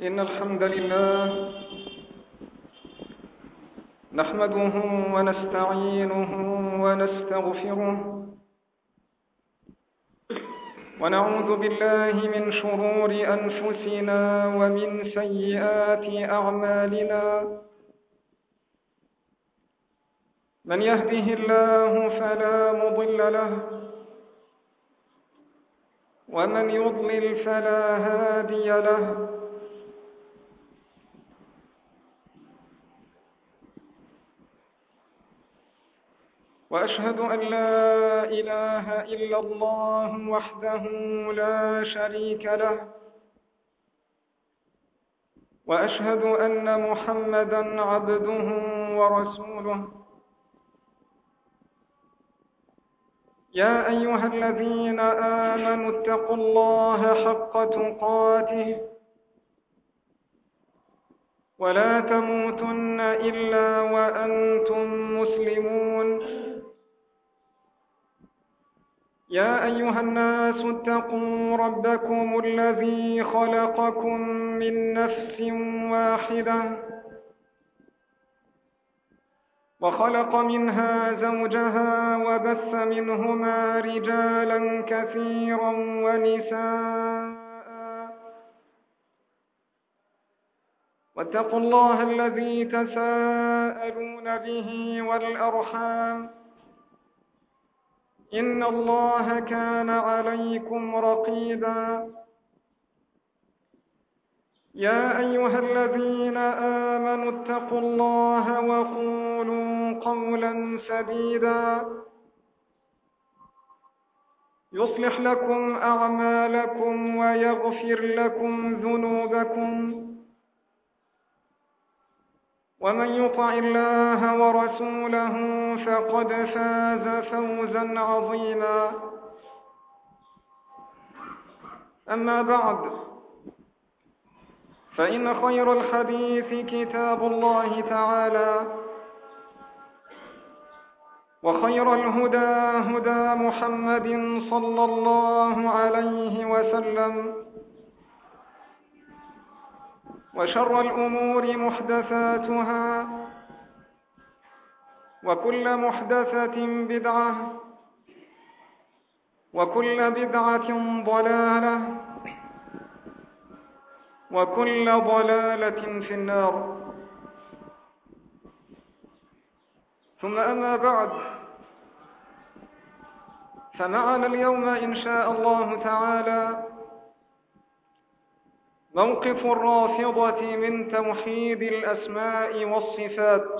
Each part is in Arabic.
إن الحمد لله نحمده ونستعينه ونستغفره ونعوذ بالله من شرور أنفسنا ومن سيئات أعمالنا. من يهده الله فلا مضل له ومن يضلل فلا هادي له. وأشهد أن لا إله إلا الله وحده لا شريك له، وأشهد أن محمدًا عبده ورسوله. يا أيها الذين آمنوا اتقوا الله حق تقاته ولا تموتن إلا وأنتم مسلمون. يا أيها الناس اتقوا ربكم الذي خلقكم من نفس واحدة وخلق منها زوجها وبث منهما رجالا كثيرا ونساء. واتقوا الله الذي تساءلون به والأرحام، إن الله كان عليكم رقيبا. يا أيها الذين آمنوا اتقوا الله وقولوا قولا سديدا يصلح لكم أعمالكم ويغفر لكم ذنوبكم، ومن يطع الله ورسوله فقد فاز فوزا عظيما. أما بعد، فإن خير الحديث كتاب الله تعالى، وخير الهدى هدى محمد صلى الله عليه وسلم، وشر الأمور محدثاتها، وكل محدثة بدعة، وكل بدعة ضلالة، وكل ضلالة في النار. ثم أما بعد، فمعنا اليوم إن شاء الله تعالى موقف الرافضة من توحيد الأسماء والصفات،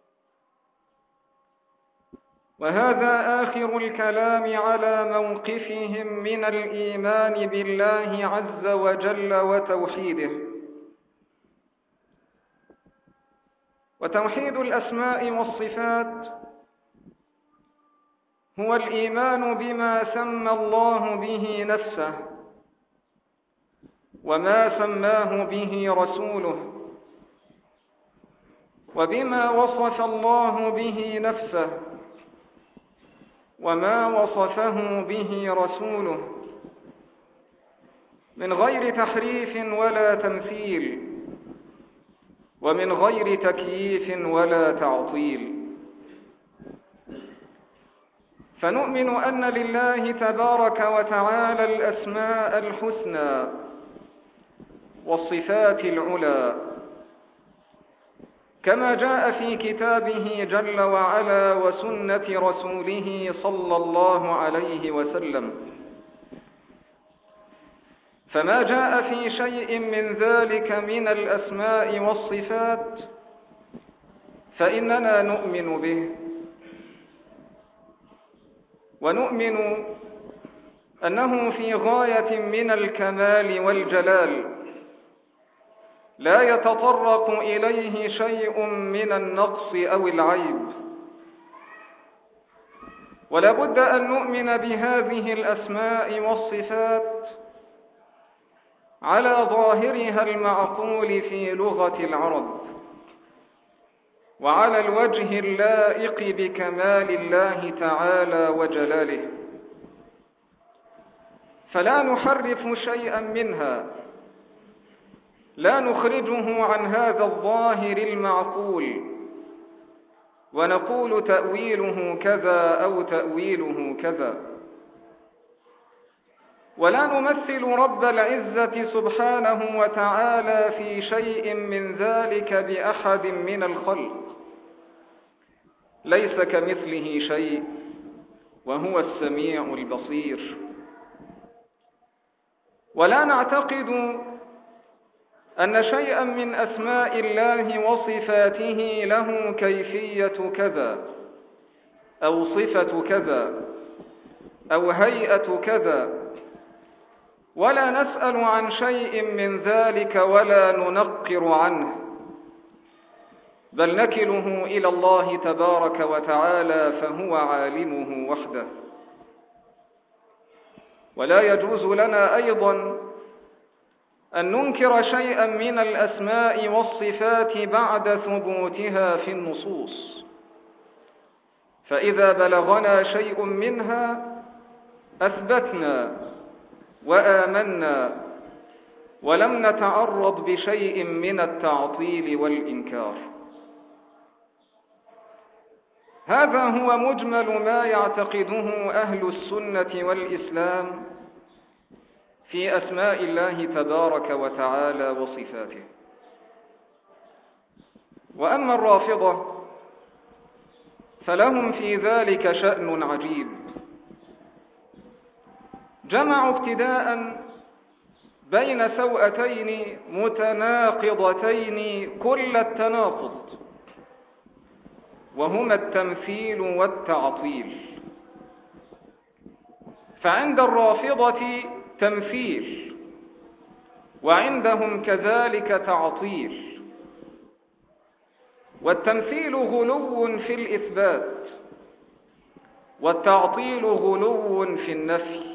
وهذا آخر الكلام على موقفهم من الإيمان بالله عز وجل وتوحيده. وتوحيد الأسماء والصفات هو الإيمان بما سمى الله به نفسه، وما سماه به رسوله، وبما وصف الله به نفسه، وما وصفه به رسوله، من غير تحريف ولا تمثيل، ومن غير تكييف ولا تعطيل. فنؤمن أن لله تبارك وتعالى الأسماء الحسنى والصفات العلى، كما جاء في كتابه جل وعلا وسنة رسوله صلى الله عليه وسلم. فما جاء في شيء من ذلك من الأسماء والصفات فإننا نؤمن به، ونؤمن أنه في غاية من الكمال والجلال، لا يتطرق إليه شيء من النقص أو العيب. ولا بد أن نؤمن بهذه الأسماء والصفات على ظاهرها المعقول في لغة العرب، وعلى الوجه اللائق بكمال الله تعالى وجلاله، فلا نحرف شيئا منها لا نخرجه عن هذا الظاهر المعقول ونقول تأويله كذا أو تأويله كذا، ولا نمثل رب العزة سبحانه وتعالى في شيء من ذلك بأحد من الخلق، ليس كمثله شيء وهو السميع البصير. ولا نعتقد أن شيئا من أسماء الله وصفاته له كيفية كذا أو صفة كذا أو هيئة كذا، ولا نسأل عن شيء من ذلك ولا ننقر عنه، بل نكله إلى الله تبارك وتعالى فهو عالمه وحده. ولا يجوز لنا أيضا أن ننكر شيئا من الأسماء والصفات بعد ثبوتها في النصوص، فإذا بلغنا شيء منها أثبتنا وآمنا ولم نتعرض بشيء من التعطيل والإنكار. هذا هو مجمل ما يعتقده أهل السنة والإسلام في أسماء الله تبارك وتعالى وصفاته. وأما الرافضة فلهم في ذلك شأن عجيب، جمعوا ابتداء بين سوءتين متناقضتين كل التناقض، وهما التمثيل والتعطيل. فعند الرافضة تمثيل، وعندهم كذلك تعطيل. والتمثيل غلو في الإثبات، والتعطيل غلو في النفي.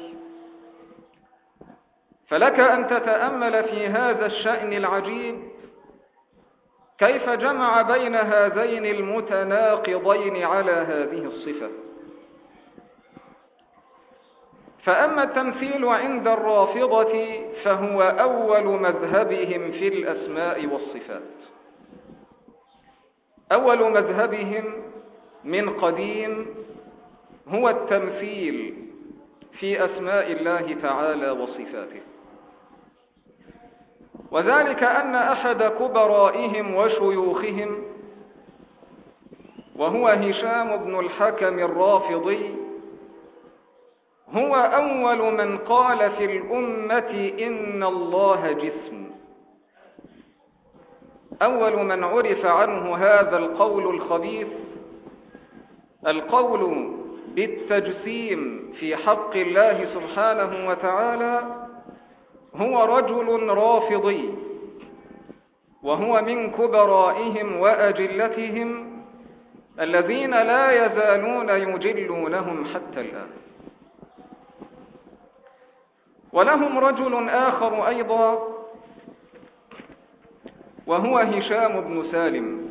فلك أن تتأمل في هذا الشأن العجيب كيف جمع بين هذين المتناقضين على هذه الصفة. فأما التمثيل عند الرافضة فهو أول مذهبهم في الأسماء والصفات، أول مذهبهم من قديم هو التمثيل في أسماء الله تعالى وصفاته. وذلك أن أحد كبرائهم وشيوخهم وهو هشام بن الحكم الرافضي هو أول من قال في الأمة إن الله جسم، أول من عرف عنه هذا القول الخبيث، القول بالتجسيم في حق الله سبحانه وتعالى، هو رجل رافضي، وهو من كبرائهم وأجلتهم الذين لا يزالون يجلونهم حتى الآن. ولهم رجل آخر أيضا وهو هشام بن سالم.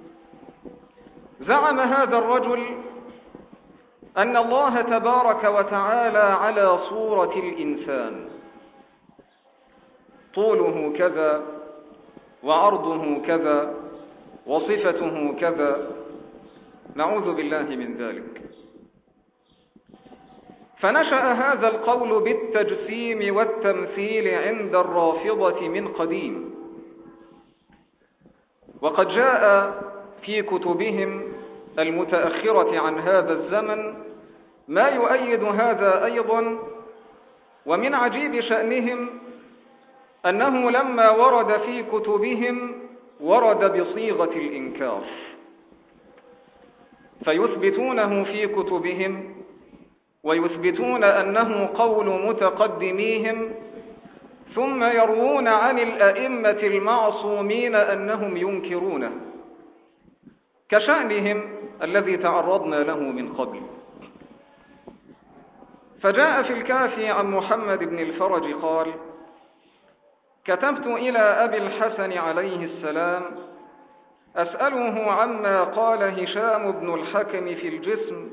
زعم هذا الرجل أن الله تبارك وتعالى على صورة الإنسان، طوله كذا وعرضه كذا وصفته كذا، نعوذ بالله من ذلك. فنشأ هذا القول بالتجسيم والتمثيل عند الرافضة من قديم، وقد جاء في كتبهم المتأخرة عن هذا الزمن ما يؤيد هذا أيضا. ومن عجيب شأنهم أنه لما ورد في كتبهم ورد بصيغة الإنكار، فيثبتونه في كتبهم ويثبتون أنه قول متقدميهم، ثم يروون عن الأئمة المعصومين أنهم ينكرونه، كشأنهم الذي تعرضنا له من قبل. فجاء في الكافي عن محمد بن الفرج قال: كتبت إلى أبي الحسن عليه السلام أسأله عما قال هشام بن الحكم في الجسم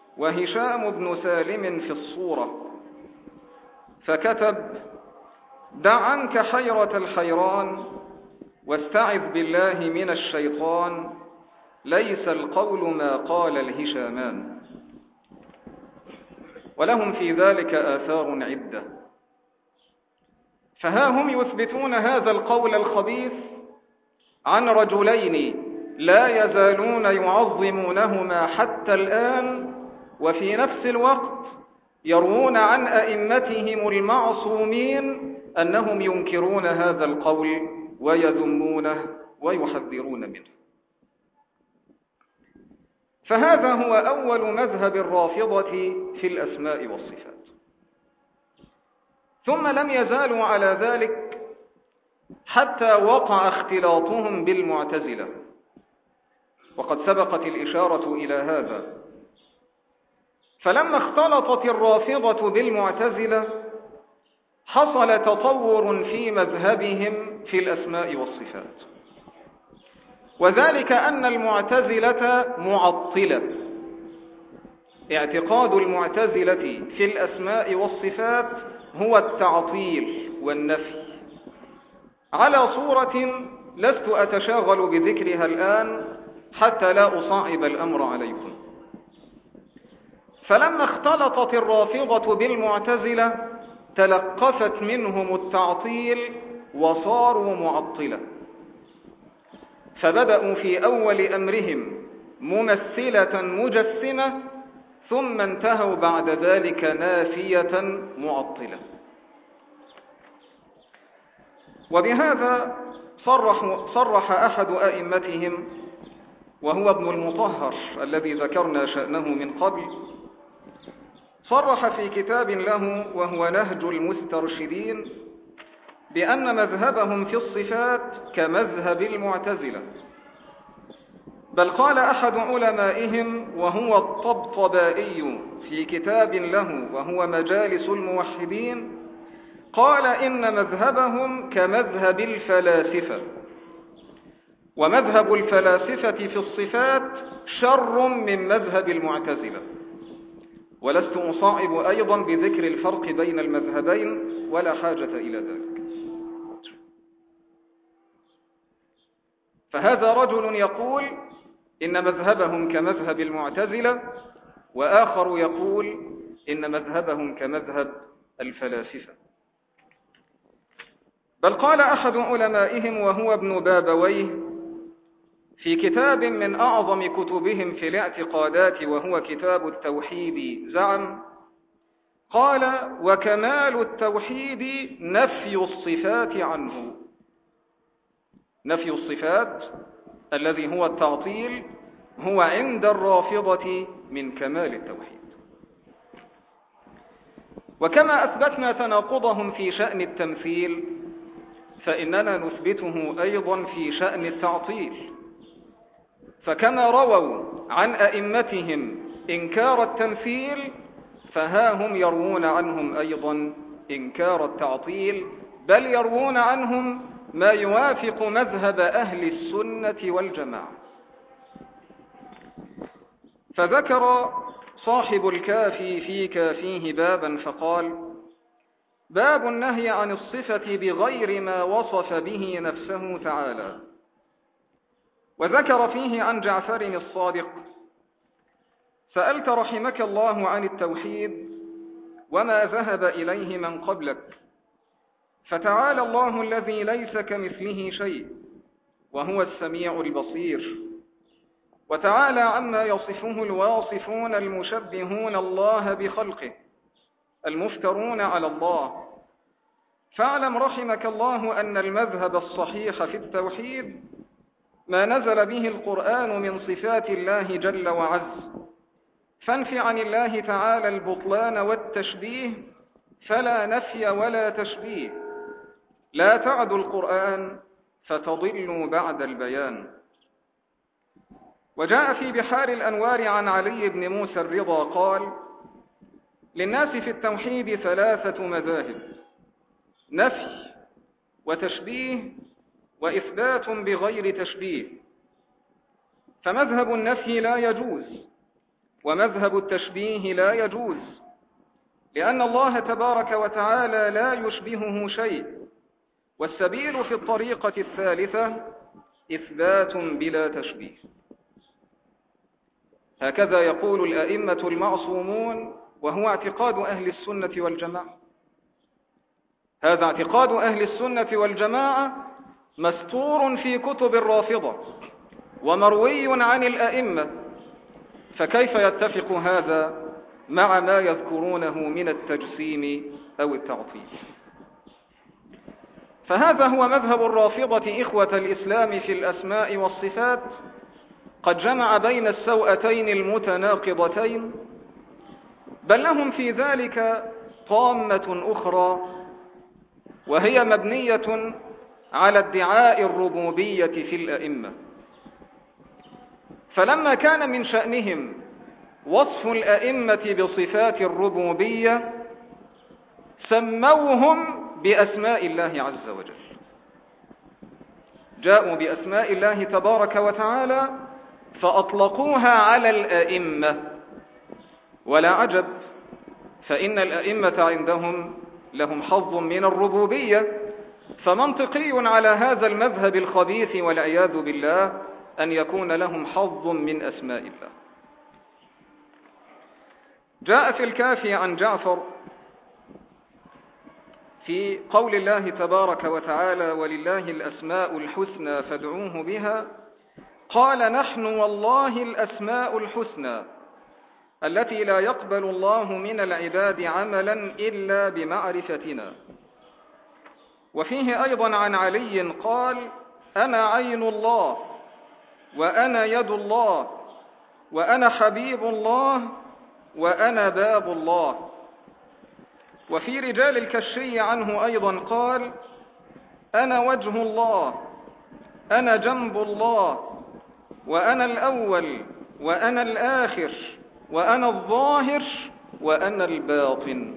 وهشام بن سالم في الصورة، فكتب: دع عنك حيرة الحيران واستعذ بالله من الشيطان، ليس القول ما قال الهشامان. ولهم في ذلك آثار عدة. فها هم يثبتون هذا القول الخبيث عن رجلين لا يزالون يعظمونهما حتى الآن، وفي نفس الوقت يروون عن أئمتهم المعصومين أنهم ينكرون هذا القول ويذمونه ويحذرون منه. فهذا هو أول مذهب الرافضة في الأسماء والصفات. ثم لم يزالوا على ذلك حتى وقع اختلاطهم بالمعتزلة، وقد سبقت الإشارة إلى هذا. فلما اختلطت الرافضة بالمعتزلة حصل تطور في مذهبهم في الأسماء والصفات، وذلك أن المعتزلة معطلة. اعتقاد المعتزلة في الأسماء والصفات هو التعطيل والنفي على صورة لست أتشاغل بذكرها الآن حتى لا أصعب الأمر عليكم. فلما اختلطت الرافضة بالمعتزلة تلقفت منهم التعطيل وصاروا معطلة، فبدأوا في أول أمرهم ممثلة مجسمة، ثم انتهوا بعد ذلك نافية معطلة. وبهذا صرح أحد أئمتهم وهو ابن المطهر الذي ذكرنا شأنه من قبل، صرح في كتاب له وهو نهج المسترشدين بأن مذهبهم في الصفات كمذهب المعتزلة. بل قال أحد علمائهم وهو الطبطبائي في كتاب له وهو مجالس الموحدين، قال إن مذهبهم كمذهب الفلاسفة، ومذهب الفلاسفة في الصفات شر من مذهب المعتزلة. ولست أصعب أيضا بذكر الفرق بين المذهبين ولا حاجة إلى ذلك. فهذا رجل يقول إن مذهبهم كمذهب المعتزلة، وآخر يقول إن مذهبهم كمذهب الفلاسفة. بل قال أحد علمائهم وهو ابن بابويه في كتاب من أعظم كتبهم في الاعتقادات وهو كتاب التوحيد زعم، قال: وكمال التوحيد نفي الصفات عنه. نفي الصفات الذي هو التعطيل هو عند الرافضة من كمال التوحيد. وكما أثبتنا تناقضهم في شأن التمثيل، فإننا نثبته أيضا في شأن التعطيل. فكما رووا عن أئمتهم إنكار التمثيل، فها هم يروون عنهم أيضا إنكار التعطيل، بل يروون عنهم ما يوافق مذهب أهل السنة والجماعة. فذكر صاحب الكافي في كافيه بابا فقال: باب النهي عن الصفة بغير ما وصف به نفسه تعالى. وذكر فيه عن جعفر الصادق: سألت رحمك الله عن التوحيد وما ذهب إليه من قبلك، فتعالى الله الذي ليس كمثله شيء وهو السميع البصير، وتعالى عما يصفه الواصفون المشبهون الله بخلقه المفترون على الله. فاعلم رحمك الله أن المذهب الصحيح في التوحيد ما نزل به القرآن من صفات الله جل وعز، فانف عن الله تعالى البطلان والتشبيه، فلا نفي ولا تشبيه، لا تعدوا القرآن فتضلوا بعد البيان. وجاء في بحار الأنوار عن علي بن موسى الرضا قال: للناس في التوحيد ثلاثة مذاهب: نفي وتشبيه وإثبات بغير تشبيه. فمذهب النفي لا يجوز، ومذهب التشبيه لا يجوز، لأن الله تبارك وتعالى لا يشبهه شيء، والسبيل في الطريقة الثالثة إثبات بلا تشبيه. هكذا يقول الأئمة المعصومون، وهو اعتقاد أهل السنة والجماعة. هذا اعتقاد أهل السنة والجماعة مستور في كتب الرافضة ومروي عن الأئمة، فكيف يتفق هذا مع ما يذكرونه من التجسيم أو التعطيل؟ فهذا هو مذهب الرافضة إخوة الإسلام في الأسماء والصفات، قد جمع بين السوءتين المتناقضتين، بل لهم في ذلك طامة أخرى، وهي مبنية على ادعاء الربوبية في الأئمة. فلما كان من شأنهم وصف الأئمة بصفات الربوبية، سموهم بأسماء الله عز وجل، جاءوا بأسماء الله تبارك وتعالى فأطلقوها على الأئمة. ولا عجب، فإن الأئمة عندهم لهم حظ من الربوبية، فمنطقي على هذا المذهب الخبيث والعياذ بالله أن يكون لهم حظ من أسماء الله. جاء في الكافي عن جعفر في قول الله تبارك وتعالى: ولله الأسماء الحسنى فادعوه بها، قال: نحن والله الأسماء الحسنى التي لا يقبل الله من العباد عملا إلا بمعرفتنا. وفيه أيضا عن علي قال: أنا عين الله، وأنا يد الله، وأنا حبيب الله، وأنا باب الله. وفي رجال الكشي عنه أيضا قال: أنا وجه الله، أنا جنب الله، وأنا الأول، وأنا الآخر، وأنا الظاهر، وأنا الباطن.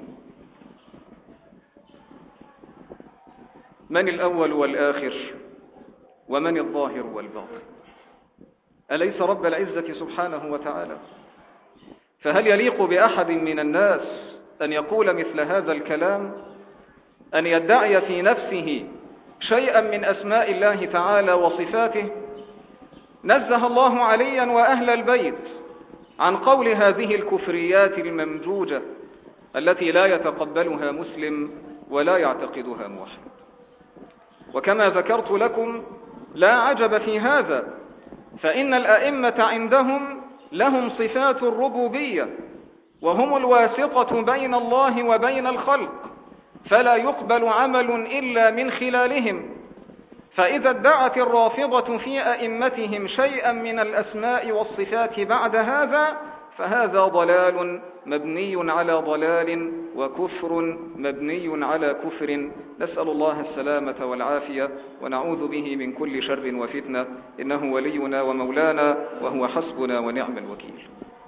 من الأول والآخر؟ ومن الظاهر والباطن؟ أليس رب العزة سبحانه وتعالى؟ فهل يليق بأحد من الناس أن يقول مثل هذا الكلام، أن يدعي في نفسه شيئا من أسماء الله تعالى وصفاته؟ نزه الله عليا وأهل البيت عن قول هذه الكفريات الممجوجة التي لا يتقبلها مسلم ولا يعتقدها موحد. وكما ذكرت لكم، لا عجب في هذا، فإن الأئمة عندهم لهم صفات الربوبية، وهم الواسطة بين الله وبين الخلق، فلا يقبل عمل إلا من خلالهم. فإذا ادعت الرافضة في أئمتهم شيئا من الأسماء والصفات بعد هذا، فهذا ضلال مبني على ضلال، وكفر مبني على كفر، نسأل الله السلامة والعافية، ونعوذ به من كل شر وفتنة، إنه ولينا ومولانا، وهو حسبنا ونعم الوكيل.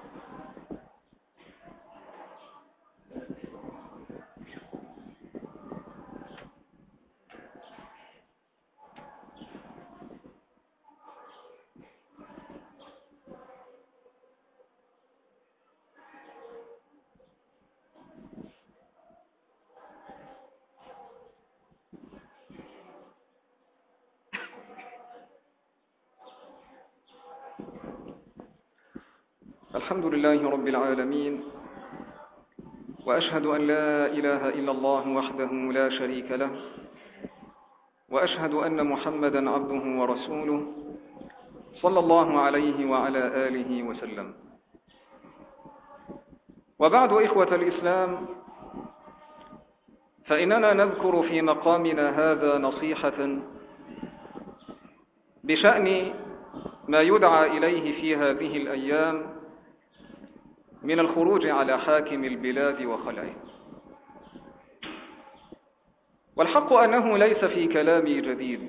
الحمد لله رب العالمين، وأشهد أن لا إله إلا الله وحده لا شريك له، وأشهد أن محمدا عبده ورسوله صلى الله عليه وعلى آله وسلم. وبعد، إخوة الإسلام، فإننا نذكر في مقامنا هذا نصيحة بشأن ما يدعى إليه في هذه الأيام من الخروج على حاكم البلاد وخلعه. والحق أنه ليس في كلامي جديد،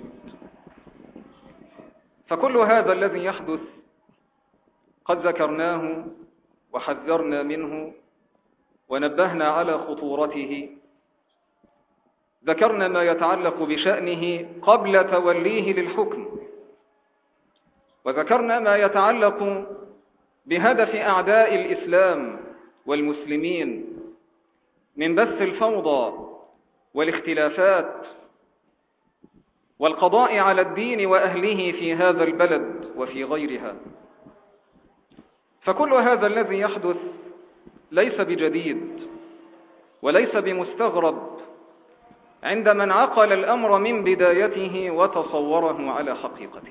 فكل هذا الذي يحدث قد ذكرناه وحذرنا منه ونبهنا على خطورته. ذكرنا ما يتعلق بشأنه قبل توليه للحكم، وذكرنا ما يتعلق بهدف أعداء الإسلام والمسلمين من بث الفوضى والاختلافات والقضاء على الدين وأهله في هذا البلد وفي غيرها. فكل هذا الذي يحدث ليس بجديد وليس بمستغرب عند من عقل الأمر من بدايته وتصوره على حقيقته.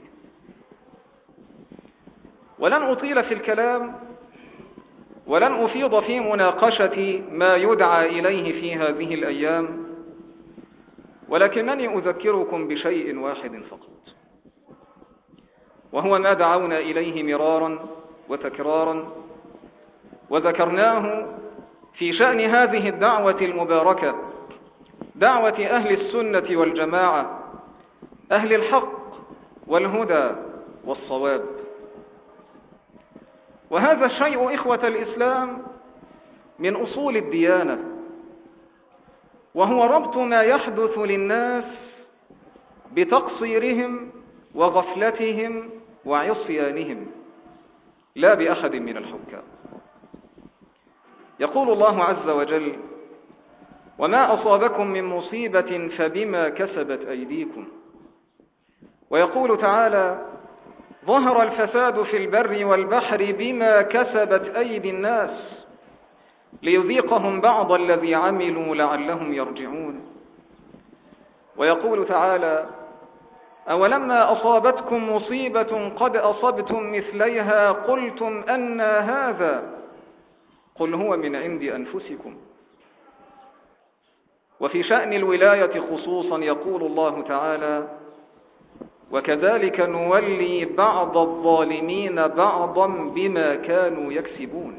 ولن أطيل في الكلام ولن أفيض في مناقشة ما يدعى إليه في هذه الأيام، ولكنني أذكركم بشيء واحد فقط، وهو ما دعونا إليه مرارا وتكرارا وذكرناه في شأن هذه الدعوة المباركة، دعوة أهل السنة والجماعة، أهل الحق والهدى والصواب. وهذا الشيء إخوة الإسلام من أصول الديانة، وهو ربط ما يحدث للناس بتقصيرهم وغفلتهم وعصيانهم، لا بأحد من الحكام. يقول الله عز وجل: وما أصابكم من مصيبة فبما كسبت أيديكم. ويقول تعالى: ظهر الفساد في البر والبحر بما كسبت أيدي الناس ليذيقهم بعض الذي عملوا لعلهم يرجعون. ويقول تعالى: أولما أصابتكم مصيبة قد أصبتم مثليها قلتم أنى هذا قل هو من عند أنفسكم. وفي شأن الولاية خصوصا يقول الله تعالى: وكذلك نولي بعض الظالمين بعضا بما كانوا يكسبون.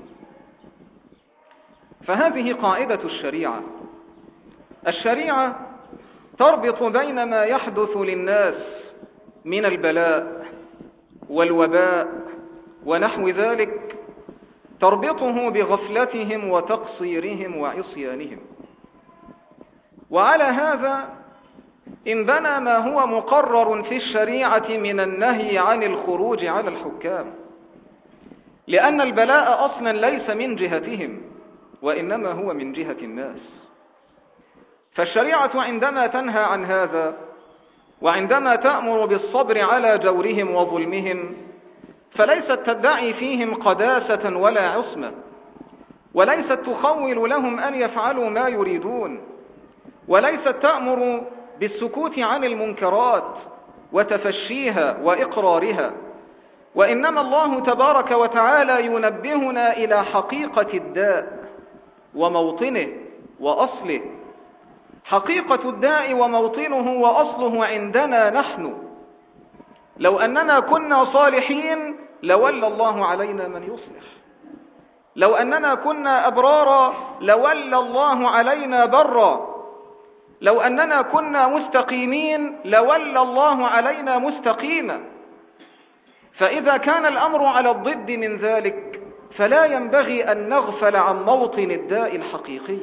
فهذه قاعدة الشريعة. الشريعة تربط بين ما يحدث للناس من البلاء والوباء ونحو ذلك، تربطه بغفلتهم وتقصيرهم وعصيانهم. وعلى هذا إن بنى ما هو مقرر في الشريعة من النهي عن الخروج على الحكام، لأن البلاء أصلا ليس من جهتهم وإنما هو من جهة الناس. فالشريعة عندما تنهى عن هذا وعندما تأمر بالصبر على جورهم وظلمهم، فليست تدعي فيهم قداسة ولا عصمة، وليست تخول لهم أن يفعلوا ما يريدون، وليست تأمر بالسكوت عن المنكرات وتفشيها وإقرارها، وإنما الله تبارك وتعالى ينبهنا إلى حقيقة الداء وموطنه وأصله. حقيقة الداء وموطنه وأصله عندنا نحن. لو أننا كنا صالحين لولى الله علينا من يصلح، لو أننا كنا أبرارا لولى الله علينا برا، لو أننا كنا مستقيمين لولى الله علينا مستقيما. فإذا كان الأمر على الضد من ذلك فلا ينبغي أن نغفل عن موطن الداء الحقيقي.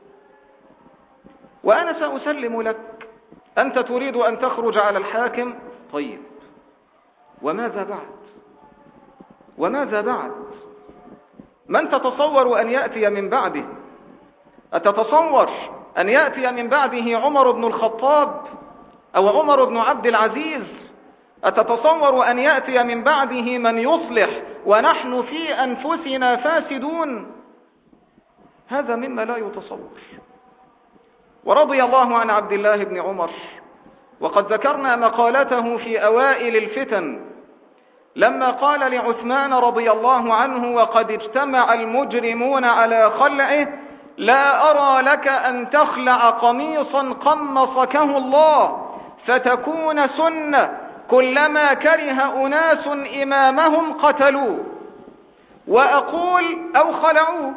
وأنا سأسلم لك، أنت تريد أن تخرج على الحاكم، طيب وماذا بعد؟ وماذا بعد؟ من تتصور أن يأتي من بعده؟ أتتصور أن يأتي من بعده عمر بن الخطاب أو عمر بن عبد العزيز؟ أتتصور أن يأتي من بعده من يصلح ونحن في أنفسنا فاسدون؟ هذا مما لا يتصور. ورضي الله عن عبد الله بن عمر، وقد ذكرنا مقالته في أوائل الفتن لما قال لعثمان رضي الله عنه وقد اجتمع المجرمون على خلعه: لا أرى لك أن تخلع قميصا قمصكه الله فتكون سنة، كلما كره أناس إمامهم قتلوه، وأقول أو خلعوه.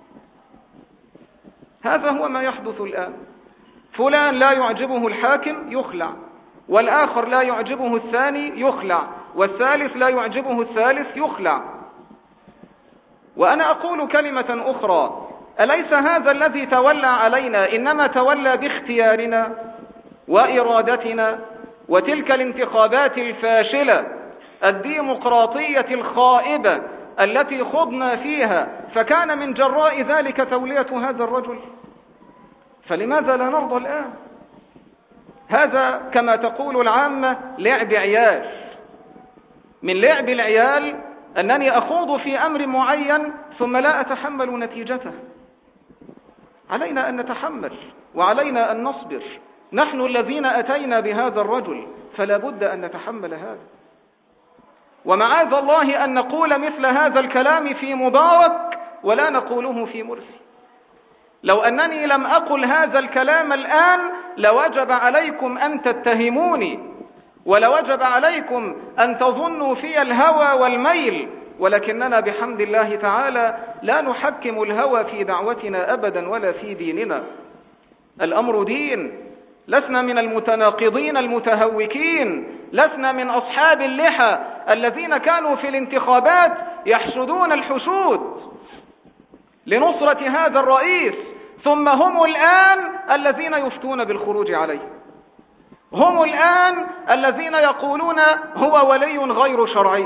هذا هو ما يحدث الآن. فلان لا يعجبه الحاكم يخلع، والآخر لا يعجبه الثاني يخلع، والثالث لا يعجبه الثالث يخلع. وأنا أقول كلمة أخرى: أليس هذا الذي تولى علينا إنما تولى باختيارنا وإرادتنا؟ وتلك الانتخابات الفاشلة الديمقراطية الخائبة التي خضنا فيها فكان من جراء ذلك تولية هذا الرجل. فلماذا لا نرضى الآن؟ هذا كما تقول العامة لعب عيال. من لعب العيال أنني أخوض في أمر معين ثم لا أتحمل نتيجته. علينا أن نتحمل وعلينا أن نصبر. نحن الذين أتينا بهذا الرجل فلا بد أن نتحمل هذا. ومعاذ الله أن نقول مثل هذا الكلام في مبارك ولا نقوله في مرسي. لو أنني لم أقل هذا الكلام الآن لوجب عليكم أن تتهموني، ولوجب عليكم أن تظنوا في الهوى والميل، ولكننا بحمد الله تعالى لا نحكم الهوى في دعوتنا أبدا ولا في ديننا. الأمر دين. لسنا من المتناقضين المتهوكين، لسنا من أصحاب اللحى الذين كانوا في الانتخابات يحشدون الحشود لنصرة هذا الرئيس، ثم هم الآن الذين يفتون بالخروج عليه. هم الآن الذين يقولون هو ولي غير شرعي.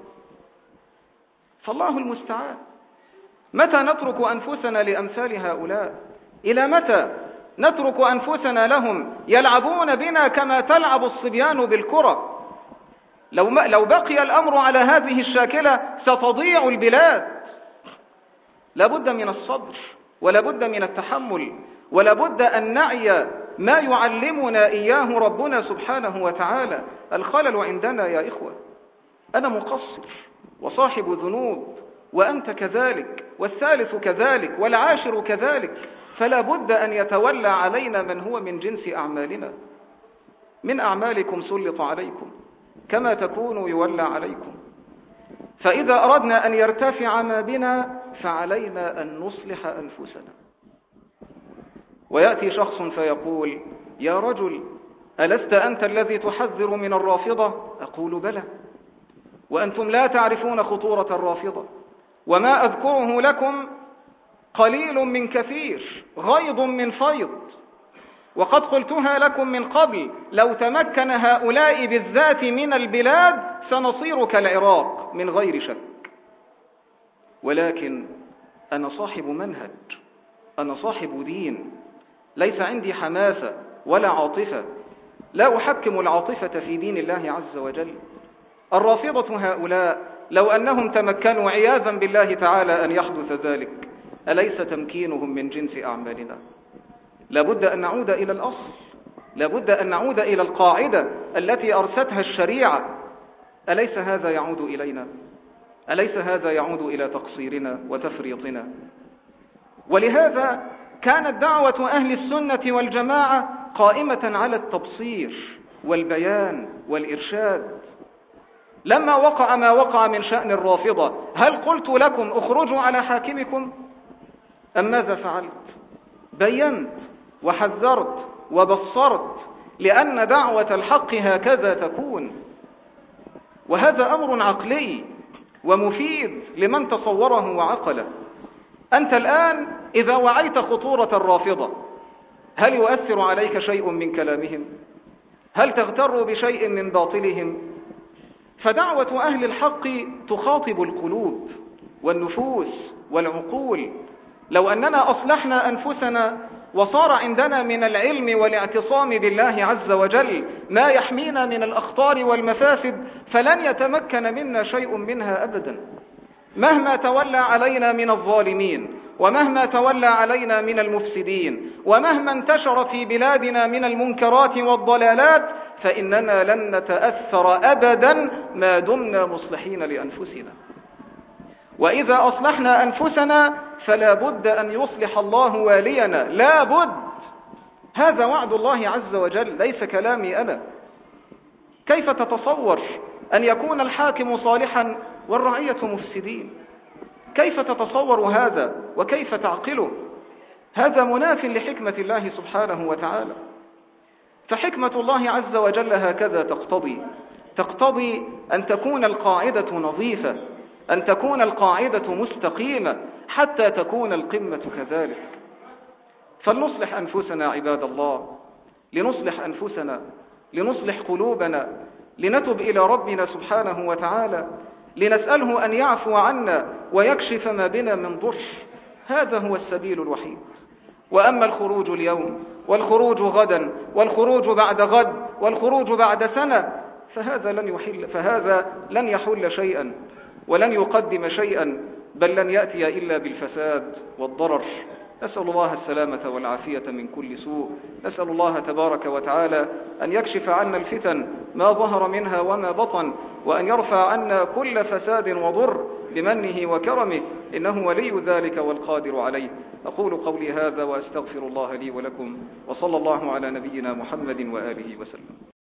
فالله المستعان. متى نترك أنفسنا لأمثال هؤلاء؟ إلى متى نترك أنفسنا لهم يلعبون بنا كما تلعب الصبيان بالكرة؟ لو بقي الأمر على هذه الشاكلة ستضيع البلاد. لابد من الصبر ولابد من التحمل ولابد أن نعي ما يعلمنا إياه ربنا سبحانه وتعالى. الخلل عندنا يا إخوة. أنا مقصر وصاحب ذنوب وأنت كذلك والثالث كذلك والعاشر كذلك، فلا بد أن يتولى علينا من هو من جنس أعمالنا. من أعمالكم سلط عليكم، كما تكونوا يولى عليكم. فإذا أردنا أن يرتفع ما بنا فعلينا أن نصلح أنفسنا. ويأتي شخص فيقول: يا رجل، ألست أنت الذي تحذر من الرافضة؟ أقول: بلى، وأنتم لا تعرفون خطورة الرافضة، وما أذكره لكم قليل من كثير، غيض من فيض، وقد قلتها لكم من قبل: لو تمكن هؤلاء بالذات من البلاد سنصير كالعراق من غير شك. ولكن أنا صاحب منهج، أنا صاحب دين، ليس عندي حماسة ولا عاطفة، لا أحكم العاطفة في دين الله عز وجل. الرافضة هؤلاء لو أنهم تمكنوا عياذا بالله تعالى أن يحدث ذلك، أليس تمكينهم من جنس أعمالنا؟ لابد أن نعود إلى الأصل، لابد أن نعود إلى القاعدة التي أرستها الشريعة. أليس هذا يعود إلينا؟ أليس هذا يعود إلى تقصيرنا وتفريطنا؟ ولهذا كانت دعوة أهل السنة والجماعة قائمة على التبصير والبيان والإرشاد. لما وقع ما وقع من شأن الرافضة، هل قلت لكم اخرجوا على حاكمكم؟ أم ماذا فعلت؟ بينت وحذرت وبصرت، لأن دعوة الحق هكذا تكون. وهذا أمر عقلي ومفيد لمن تصوره وعقله. أنت الآن إذا وعيت خطورة الرافضة، هل يؤثر عليك شيء من كلامهم؟ هل تغتر بشيء من باطلهم؟ فدعوة أهل الحق تخاطب القلوب والنفوس والعقول. لو أننا أصلحنا أنفسنا وصار عندنا من العلم والاعتصام بالله عز وجل ما يحمينا من الأخطار والمفاسد، فلن يتمكن منا شيء منها أبدا. مهما تولى علينا من الظالمين، ومهما تولى علينا من المفسدين، ومهما انتشر في بلادنا من المنكرات والضلالات، فإننا لن نتأثر أبدا ما دمنا مصلحين لأنفسنا. وإذا أصلحنا أنفسنا فلا بد أن يصلح الله والينا، لا بد. هذا وعد الله عز وجل، ليس كلامي أنا. كيف تتصور أن يكون الحاكم صالحا والرعية مفسدين؟ كيف تتصور هذا وكيف تعقله؟ هذا مناف لحكمة الله سبحانه وتعالى. فحكمة الله عز وجل هكذا تقتضي أن تكون القاعدة نظيفة، أن تكون القاعدة مستقيمة، حتى تكون القمة كذلك. فلنصلح أنفسنا عباد الله، لنصلح أنفسنا، لنصلح قلوبنا، لنتب إلى ربنا سبحانه وتعالى، لنسأله أن يعفو عنا ويكشف ما بنا من ضر. هذا هو السبيل الوحيد. وأما الخروج اليوم والخروج غدا، والخروج بعد غد، والخروج بعد سنة، فهذا لن يحل شيئا ولن يقدم شيئا، بل لن يأتي إلا بالفساد والضرر. نسأل الله السلامة والعافية من كل سوء. نسأل الله تبارك وتعالى أن يكشف عنا الفتن ما ظهر منها وما بطن، وأن يرفع عنا كل فساد وضر بمنه وكرمه، إنه ولي ذلك والقادر عليه. أقول قولي هذا وأستغفر الله لي ولكم، وصلى الله على نبينا محمد وآله وسلم.